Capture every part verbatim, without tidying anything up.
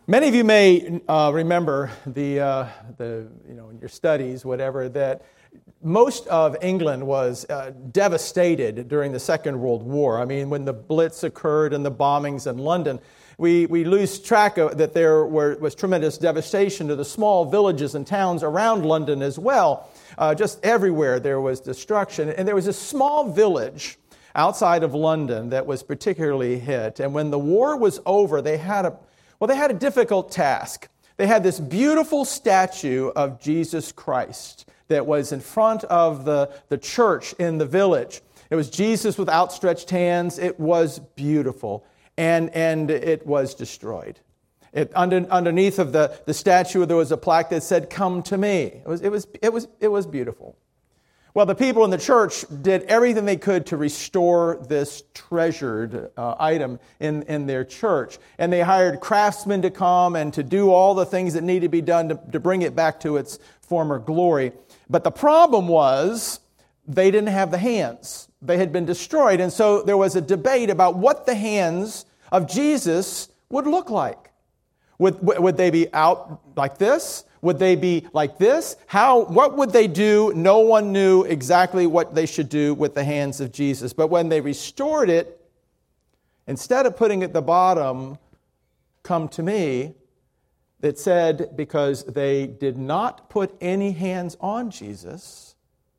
Many of you may uh, remember the, uh, the, you know, in your studies, whatever, that most of England was uh, devastated during the Second World War. I mean, when the Blitz occurred and the bombings in London, we, we lose track of that there were, was tremendous devastation to the small villages and towns around London as well. Uh, just everywhere there was destruction. And there was a small village outside of London that was particularly hit. And when the war was over, they had a Well, they had a difficult task. They had this beautiful statue of Jesus Christ that was in front of the, the church in the village. It was Jesus with outstretched hands. It was beautiful, and, and it was destroyed. It, under, underneath of the, the statue, there was a plaque that said, "Come to me." It was, it was, it was, it was beautiful. Well, the people in the church did everything they could to restore this treasured uh, item in, in their church. And they hired craftsmen to come and to do all the things that needed to be done to, to bring it back to its former glory. But the problem was they didn't have the hands. They had been destroyed. And so there was a debate about what the hands of Jesus would look like. Would, would they be out like this? Would they be like this? How? What would they do? No one knew exactly what they should do with the hands of Jesus. But when they restored it, instead of putting at the bottom, "Come to me," it said, because they did not put any hands on Jesus,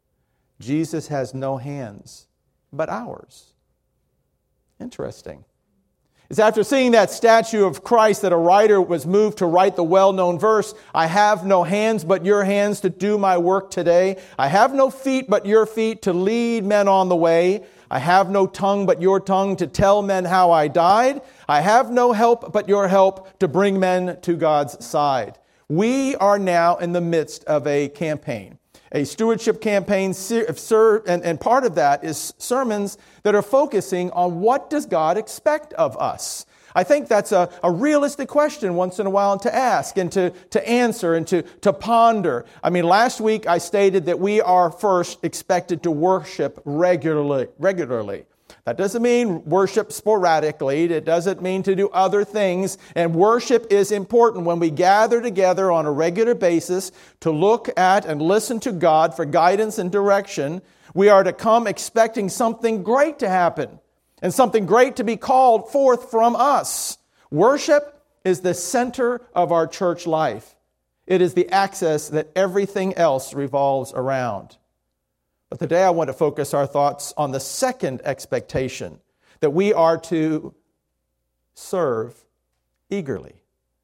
Jesus has no hands but ours. Interesting. It's after seeing that statue of Christ that a writer was moved to write the well-known verse, "I have no hands but your hands to do my work today. I have no feet but your feet to lead men on the way. I have no tongue but your tongue to tell men how I died. I have no help but your help to bring men to God's side." We are now in the midst of a campaign. A stewardship campaign, and part of that is sermons that are focusing on what does God expect of us. I think that's a, a realistic question once in a while to ask and to, to answer and to, to ponder. I mean, last week I stated that we are first expected to worship regularly. regularly. That doesn't mean worship sporadically. It doesn't mean to do other things. And worship is important when we gather together on a regular basis to look at and listen to God for guidance and direction. We are to come expecting something great to happen and something great to be called forth from us. Worship is the center of our church life. It is the axis that everything else revolves around. But today I want to focus our thoughts on the second expectation, that we are to serve eagerly.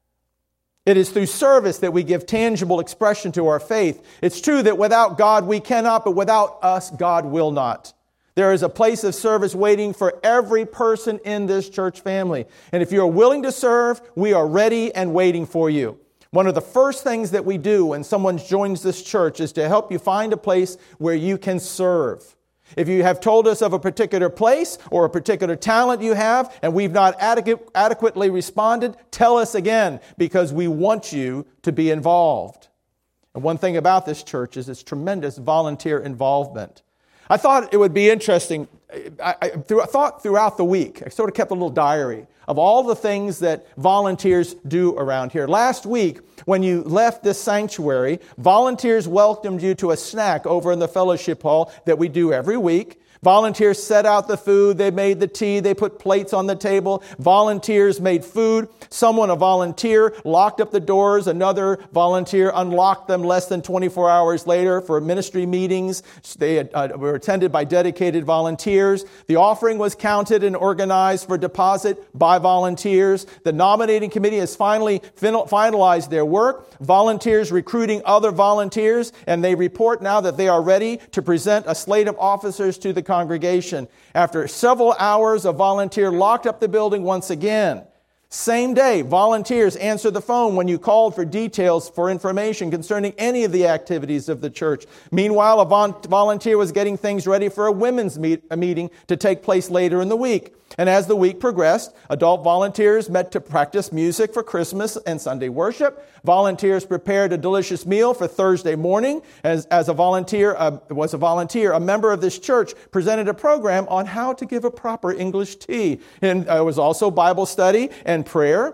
It is through service that we give tangible expression to our faith. It's true that without God we cannot, but without us God will not. There is a place of service waiting for every person in this church family. And if you are willing to serve, we are ready and waiting for you. One of the first things that we do when someone joins this church is to help you find a place where you can serve. If you have told us of a particular place or a particular talent you have and we've not adequate, adequately responded, tell us again, because we want you to be involved. And one thing about this church is its tremendous volunteer involvement. I thought it would be interesting. I, I, through, I thought throughout the week, I sort of kept a little diary of all the things that volunteers do around here. Last week, when you left this sanctuary, volunteers welcomed you to a snack over in the fellowship hall that we do every week. Volunteers set out the food, they made the tea, they put plates on the table. Volunteers made food. Someone, a volunteer, locked up the doors. Another volunteer unlocked them less than twenty-four hours later for ministry meetings. They had, uh, were attended by dedicated volunteers. The offering was counted and organized for deposit by volunteers. The nominating committee has finally fin- finalized their work. Volunteers recruiting other volunteers, and they report now that they are ready to present a slate of officers to the congregation. After several hours, a volunteer locked up the building once again. Same day, volunteers answered the phone when you called for details for information concerning any of the activities of the church. Meanwhile, a volunteer was getting things ready for a women's meet, a meeting to take place later in the week. And as the week progressed, adult volunteers met to practice music for Christmas and Sunday worship. Volunteers prepared a delicious meal for Thursday morning. As, as a volunteer, uh, was a volunteer, a member of this church presented a program on how to give a proper English tea. And uh, it was also Bible study and prayer.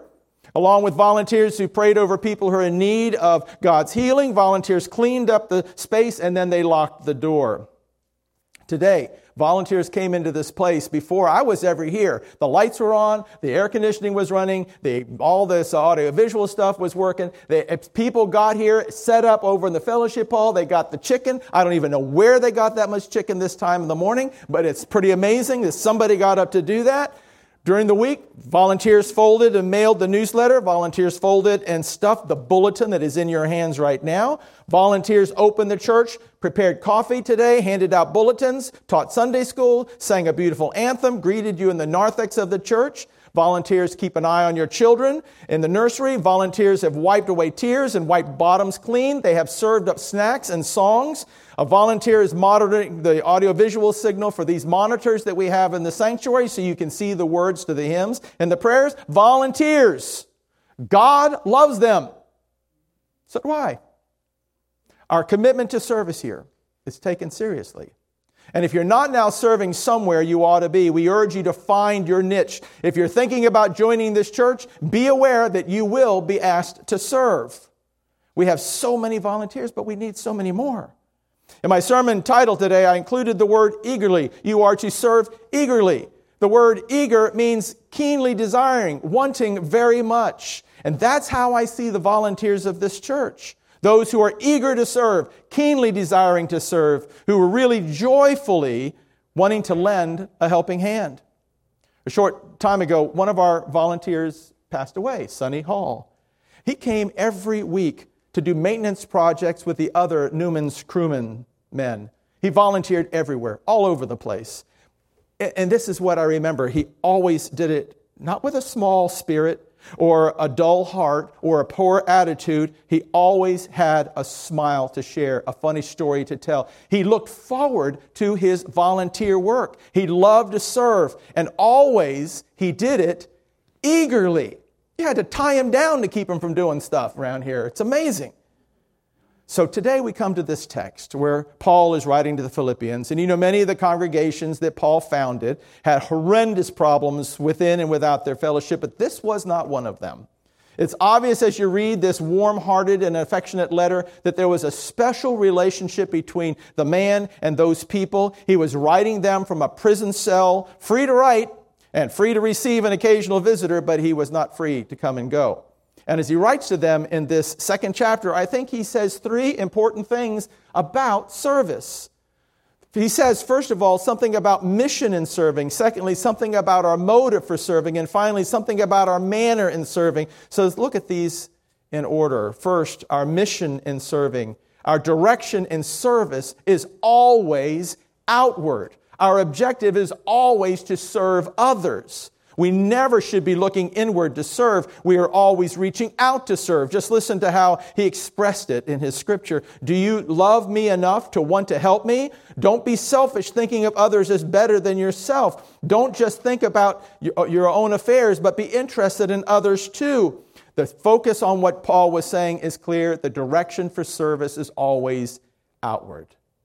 Along with volunteers who prayed over people who are in need of God's healing, volunteers cleaned up the space and then they locked the door. Today, volunteers came into this place before I was ever here. The lights were on, the air conditioning was running, the, all this audio-visual stuff was working. The, people got here, set up over in the fellowship hall. They got the chicken. I don't even know where they got that much chicken this time in the morning, but it's pretty amazing that somebody got up to do that. During the week, volunteers folded and mailed the newsletter. Volunteers folded and stuffed the bulletin that is in your hands right now. Volunteers opened the church, prepared coffee today, handed out bulletins, taught Sunday school, sang a beautiful anthem, greeted you in the narthex of the church. Volunteers keep an eye on your children in the nursery. Volunteers have wiped away tears and wiped bottoms clean. They have served up snacks and songs. A volunteer is monitoring the audiovisual signal for these monitors that we have in the sanctuary so you can see the words to the hymns and the prayers. Volunteers. God loves them. So do I. Our commitment to service here is taken seriously. And if you're not now serving somewhere you ought to be, we urge you to find your niche. If you're thinking about joining this church, be aware that you will be asked to serve. We have so many volunteers, but we need so many more. In my sermon title today, I included the word eagerly. You are to serve eagerly. The word eager means keenly desiring, wanting very much. And that's how I see the volunteers of this church. Those who are eager to serve, keenly desiring to serve, who are really joyfully wanting to lend a helping hand. A short time ago, one of our volunteers passed away, Sonny Hall. He came every week to do maintenance projects with the other Newman's crewmen men. He volunteered everywhere, all over the place. And this is what I remember. He always did it not with a small spirit or a dull heart or a poor attitude. He always had a smile to share, a funny story to tell. He looked forward to his volunteer work. He loved to serve, and always he did it eagerly. You had to tie him down to keep him from doing stuff around here. It's amazing. So today we come to this text where Paul is writing to the Philippians. And you know, many of the congregations that Paul founded had horrendous problems within and without their fellowship, but this was not one of them. It's obvious as you read this warm-hearted and affectionate letter that there was a special relationship between the man and those people. He was writing them from a prison cell, free to write and free to receive an occasional visitor, but he was not free to come and go. And as he writes to them in this second chapter, I think he says three important things about service. He says, first of all, something about mission in serving. Secondly, something about our motive for serving. And finally, something about our manner in serving. So let's look at these in order. First, our mission in serving. Our direction in service is always outward. Our objective is always to serve others. We never should be looking inward to serve. We are always reaching out to serve. Just listen to how he expressed it in his scripture. Do you love me enough to want to help me? Don't be selfish, thinking of others as better than yourself. Don't just think about your own affairs, but be interested in others too. The focus on what Paul was saying is clear. The direction for service is always outward.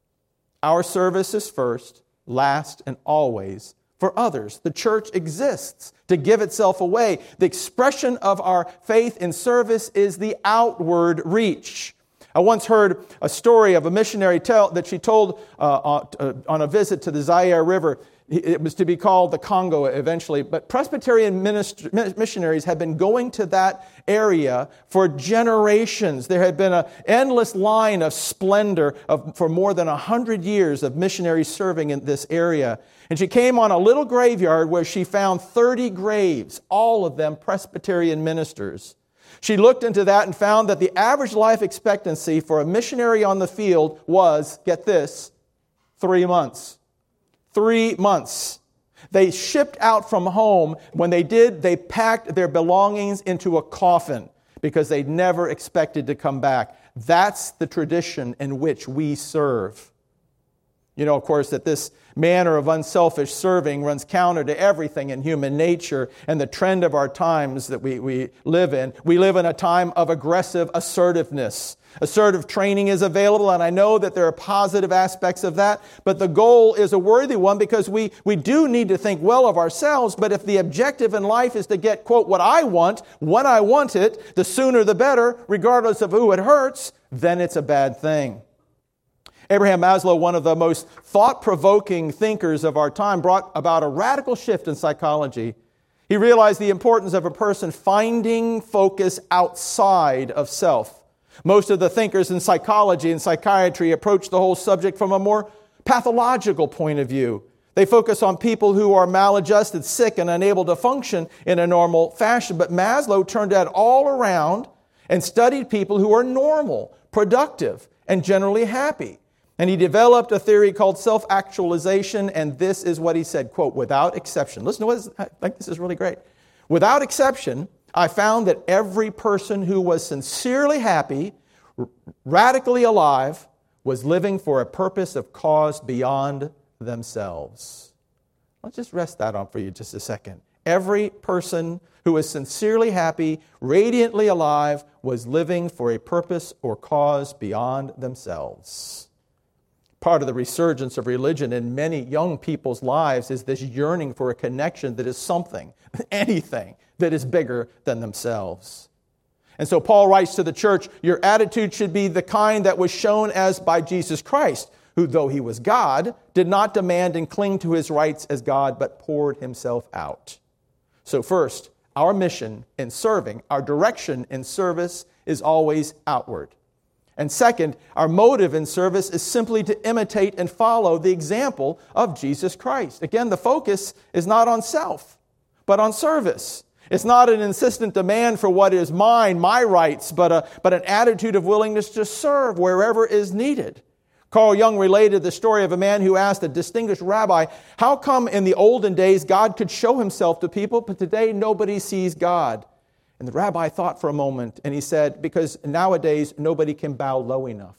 Our service is first, last, and always for others. The church exists to give itself away. The expression of our faith in service is the outward reach. I once heard a story of a missionary tell that she told uh, on a visit to the Zaire River. It was to be called the Congo eventually, but Presbyterian minister, missionaries had been going to that area for generations. There had been an endless line of splendor of, for more than a hundred years of missionaries serving in this area. And she came on a little graveyard where she found thirty graves, all of them Presbyterian ministers. She looked into that and found that the average life expectancy for a missionary on the field was, get this, three months. Three months. They shipped out from home. When they did, they packed their belongings into a coffin because they never expected to come back. That's the tradition in which we serve. You know, of course, that this manner of unselfish serving runs counter to everything in human nature and the trend of our times that we, we live in. We live in a time of aggressive assertiveness. Assertive training is available, and I know that there are positive aspects of that, but the goal is a worthy one because we, we do need to think well of ourselves, but if the objective in life is to get, quote, what I want, when I want it, the sooner the better, regardless of who it hurts, then it's a bad thing. Abraham Maslow, one of the most thought-provoking thinkers of our time, brought about a radical shift in psychology. He realized the importance of a person finding focus outside of self. Most of the thinkers in psychology and psychiatry approach the whole subject from a more pathological point of view. They focus on people who are maladjusted, sick, and unable to function in a normal fashion. But Maslow turned that all around and studied people who are normal, productive, and generally happy. And he developed a theory called self-actualization, and this is what he said, quote, without exception. Listen to what this, I think this is really great. Without exception, I found that every person who was sincerely happy, r- radically alive, was living for a purpose of cause beyond themselves. Let's just rest that on for you just a second. Every person who was sincerely happy, radiantly alive, was living for a purpose or cause beyond themselves. Part of the resurgence of religion in many young people's lives is this yearning for a connection that is something, anything, that is bigger than themselves. And so Paul writes to the church, your attitude should be the kind that was shown as by Jesus Christ, who, though he was God, did not demand and cling to his rights as God, but poured himself out. So first, our mission in serving, our direction in service is always outward. And second, our motive in service is simply to imitate and follow the example of Jesus Christ. Again, the focus is not on self, but on service. It's not an insistent demand for what is mine, my rights, but, a, but an attitude of willingness to serve wherever is needed. Carl Jung related the story of a man who asked a distinguished rabbi, how come in the olden days God could show himself to people, but today nobody sees God? And the rabbi thought for a moment, and he said, because nowadays nobody can bow low enough.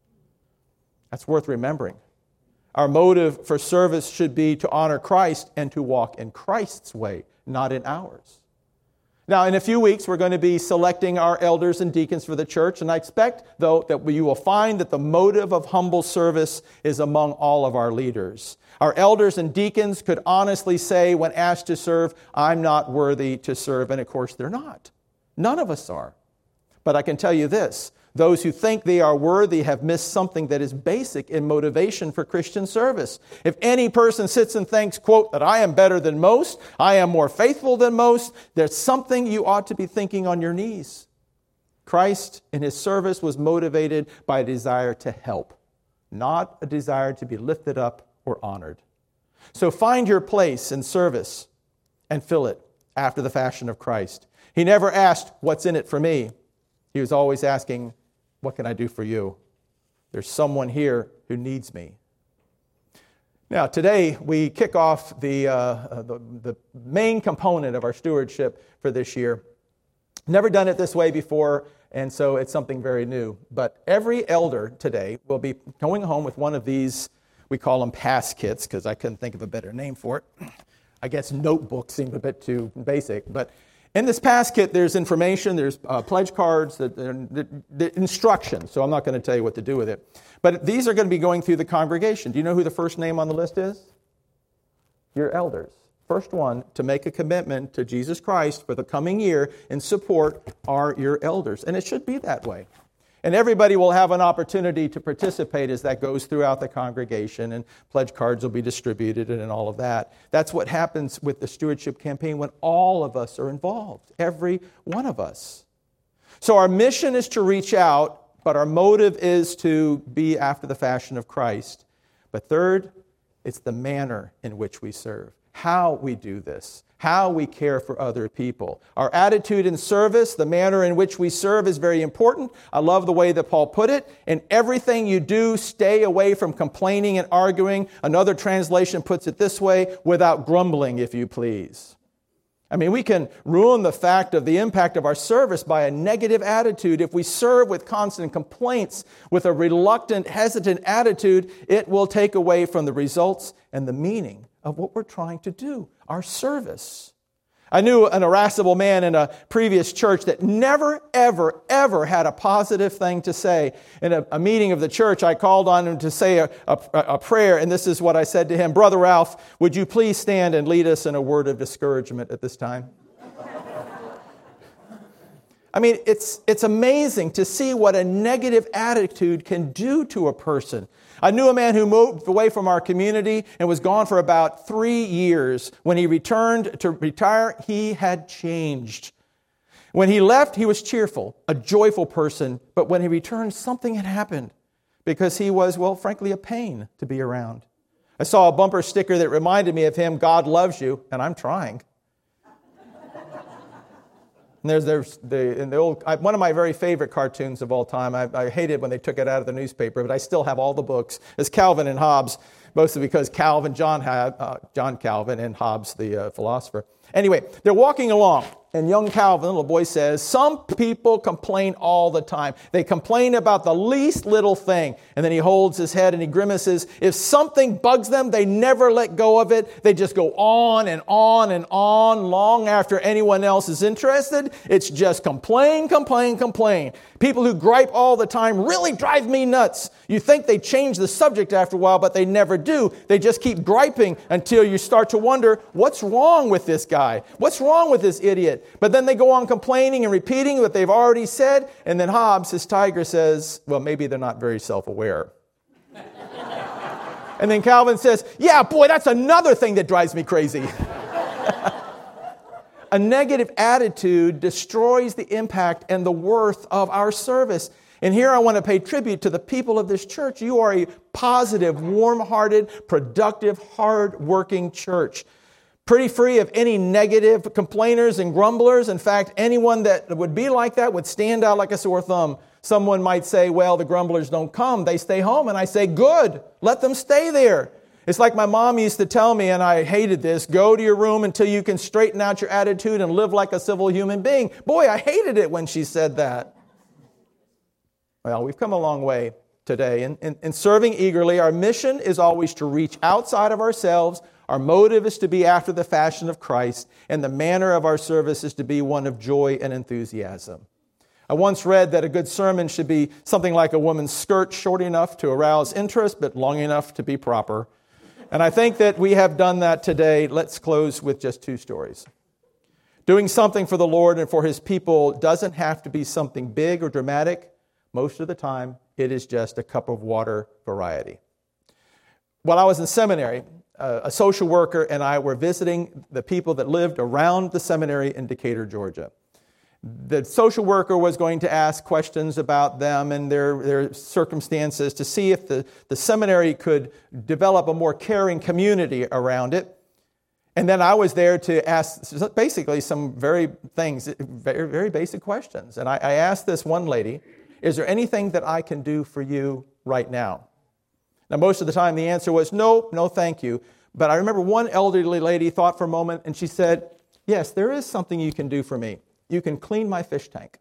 That's worth remembering. Our motive for service should be to honor Christ and to walk in Christ's way, not in ours. Now, in a few weeks, we're going to be selecting our elders and deacons for the church, and I expect, though, that you will find that the motive of humble service is among all of our leaders. Our elders and deacons could honestly say, when asked to serve, I'm not worthy to serve, and of course they're not. None of us are. But I can tell you this, those who think they are worthy have missed something that is basic in motivation for Christian service. If any person sits and thinks, quote, that I am better than most, I am more faithful than most, there's something you ought to be thinking on your knees. Christ in his service was motivated by a desire to help, not a desire to be lifted up or honored. So find your place in service and fill it after the fashion of Christ. He never asked, what's in it for me? He was always asking, what can I do for you? There's someone here who needs me. Now, today we kick off the, uh, the, the main component of our stewardship for this year. Never done it this way before, and so it's something very new. But every elder today will be going home with one of these, we call them pass kits, because I couldn't think of a better name for it. I guess notebook seemed a bit too basic, but in this pass kit, there's information, there's uh, pledge cards, the, the, the instructions, so I'm not going to tell you what to do with it. But these are going to be going through the congregation. Do you know who the first name on the list is? Your elders. First one to make a commitment to Jesus Christ for the coming year in support are your elders. And it should be that way. And everybody will have an opportunity to participate as that goes throughout the congregation, and pledge cards will be distributed and all of that. That's what happens with the stewardship campaign when all of us are involved, every one of us. So our mission is to reach out, but our motive is to be after the fashion of Christ. But third, it's the manner in which we serve, how we do this, how we care for other people. Our attitude in service, the manner in which we serve is very important. I love the way that Paul put it. In everything you do, stay away from complaining and arguing. Another translation puts it this way, without grumbling, if you please. I mean, we can ruin the fact of the impact of our service by a negative attitude. If we serve with constant complaints, with a reluctant, hesitant attitude, it will take away from the results and the meaning of what we're trying to do, our service. I knew an irascible man in a previous church that never, ever, ever had a positive thing to say. In a, a meeting of the church, I called on him to say a, a, a prayer, and this is what I said to him. Brother Ralph, would you please stand and lead us in a word of discouragement at this time? I mean, it's, it's amazing to see what a negative attitude can do to a person. I knew a man who moved away from our community and was gone for about three years. When he returned to retire, he had changed. When he left, he was cheerful, a joyful person. But when he returned, something had happened because he was, well, frankly, a pain to be around. I saw a bumper sticker that reminded me of him, God loves you, and I'm trying. And there's, there's the, in the old, I, one of my very favorite cartoons of all time. I, I hated when they took it out of the newspaper, but I still have all the books. It's Calvin and Hobbes, mostly because Calvin, John, had, uh, John Calvin, and Hobbes, the uh, philosopher. Anyway, they're walking along, and young Calvin, little boy, says, some people complain all the time. They complain about the least little thing. And then he holds his head and he grimaces. If something bugs them, they never let go of it. They just go on and on and on long after anyone else is interested. It's just complain, complain, complain. People who gripe all the time really drive me nuts. You think they change the subject after a while, but they never do. They just keep griping until you start to wonder, what's wrong with this guy? What's wrong with this idiot? But then they go on complaining and repeating what they've already said. And then Hobbes, his tiger, says, well, maybe they're not very self-aware. And then Calvin says, yeah, boy, that's another thing that drives me crazy. A negative attitude destroys the impact and the worth of our service. And here I want to pay tribute to the people of this church. You are a positive, warm-hearted, productive, hard-working church. Pretty free of any negative complainers and grumblers. In fact, anyone that would be like that would stand out like a sore thumb. Someone might say, well, the grumblers don't come. They stay home. And I say, good. Let them stay there. It's like my mom used to tell me, and I hated this, go to your room until you can straighten out your attitude and live like a civil human being. Boy, I hated it when she said that. Well, we've come a long way today. In, in, in serving eagerly, our mission is always to reach outside of ourselves. Our motive is to be after the fashion of Christ, and the manner of our service is to be one of joy and enthusiasm. I once read that a good sermon should be something like a woman's skirt, short enough to arouse interest, but long enough to be proper. And I think that we have done that today. Let's close with just two stories. Doing something for the Lord and for His people doesn't have to be something big or dramatic. Most of the time, it is just a cup of water variety. While I was in seminary, a social worker and I were visiting the people that lived around the seminary in Decatur, Georgia. The social worker was going to ask questions about them and their, their circumstances to see if the, the seminary could develop a more caring community around it. And then I was there to ask basically some very things, very, very basic questions. And I, I asked this one lady, is there anything that I can do for you right now? Now, most of the time the answer was, no, no, thank you. But I remember one elderly lady thought for a moment and she said, yes, there is something you can do for me. You can clean my fish tank.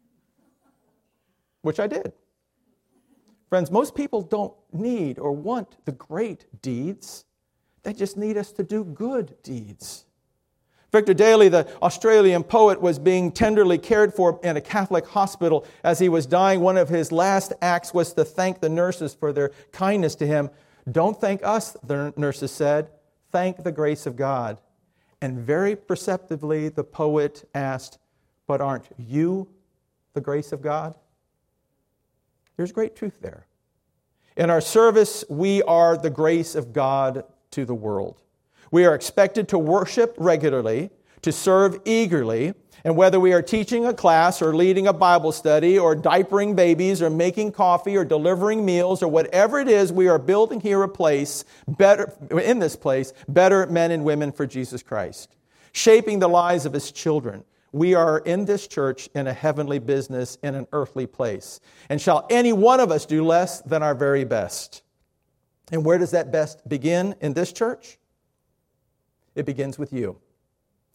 Which I did. Friends, most people don't need or want the great deeds. They just need us to do good deeds. Victor Daly, the Australian poet, was being tenderly cared for in a Catholic hospital. As he was dying, one of his last acts was to thank the nurses for their kindness to him. Don't thank us, the nurses said. Thank the grace of God. And very perceptively, the poet asked, but aren't you the grace of God? There's great truth there. In our service, we are the grace of God to the world. We are expected to worship regularly, to serve eagerly, and whether we are teaching a class or leading a Bible study or diapering babies or making coffee or delivering meals or whatever it is, we are building here a place, better in this place, better men and women for Jesus Christ, shaping the lives of His children. We are in this church in a heavenly business in an earthly place. And shall any one of us do less than our very best? And where does that best begin in this church? It begins with you.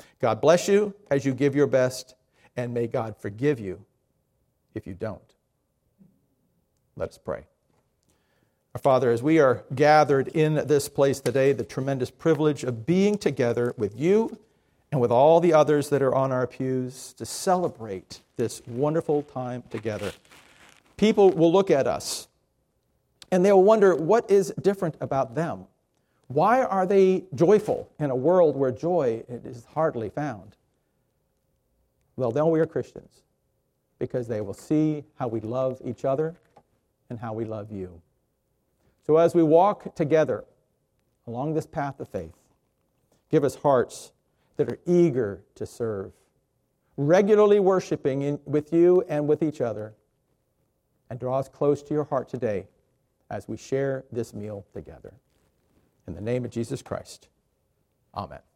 God bless you as you give your best, and may God forgive you if you don't. Let us pray. Our Father, as we are gathered in this place today, the tremendous privilege of being together with you and with all the others that are on our pews to celebrate this wonderful time together. People will look at us and they'll wonder what is different about them. Why are they joyful in a world where joy is hardly found? Well, they'll know we are Christians because they will see how we love each other and how we love you. So as we walk together along this path of faith, give us hearts that are eager to serve, regularly worshiping in, with you and with each other, and draw us close to your heart today as we share this meal together. In the name of Jesus Christ, amen.